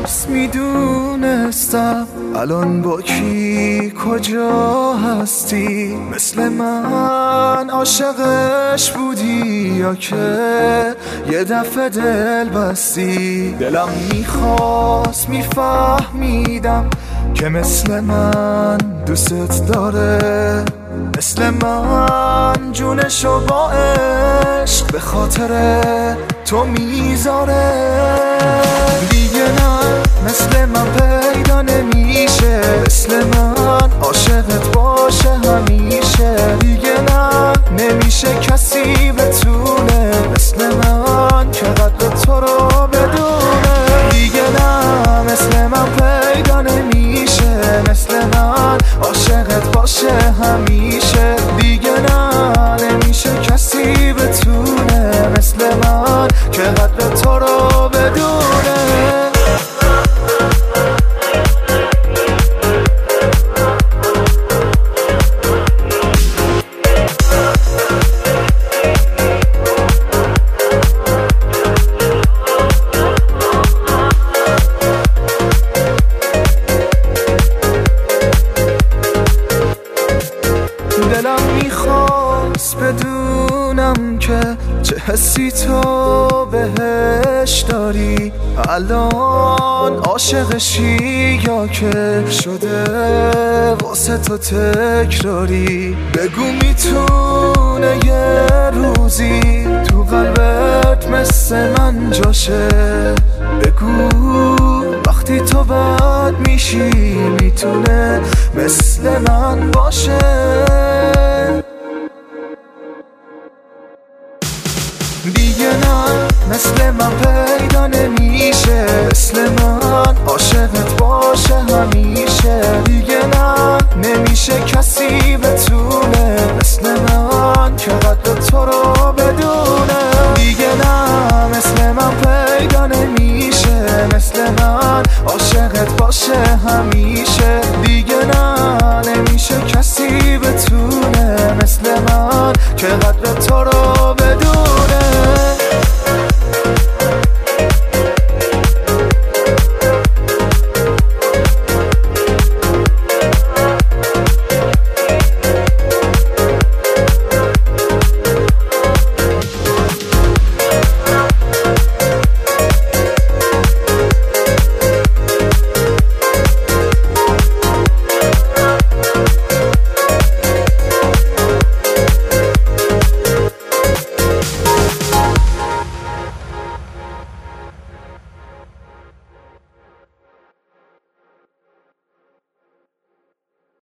کاش میدونستم الان با کی کجا هستی. مثل من عاشقش بودی یا که یه دفعه دل بستی؟ دلم میخواست میفهمیدم که مثل من دوست داره، مثل من جونشو با عشق به خاطر تو میذاره. دیگه نه مثل من پیدا نمیشه، مثل من عاشقت باشه همیشه. دیگه نه نمیشه کسی بتونه مثل من که قدر تو رو بدونه. دیگه نه مثل من پیدا نمیشه، مثل من عاشقت باشه همیشه. دیگه نه نمیشه کسی بتونه مثل من که قدر تو رو بدونه. دلم میخواست بدونم که چه حسی تو بهش داری، الان عاشقشی یا که شده واسه تو تکراری. بگو میتونه یه روزی تو قلبت مثل من جاشه، بگو وقتی تو بد میشی میتونه مثل من باشه. دیگه نه مثل من پیدا نمیشه، مثل من عاشقت باشه همیشه. دیگه نه نمیشه کسی بتونه مثل من که قدر تو رو بدونه. دیگه نه مثل من پیدا نمیشه، مثل من عاشقت باشه همیشه.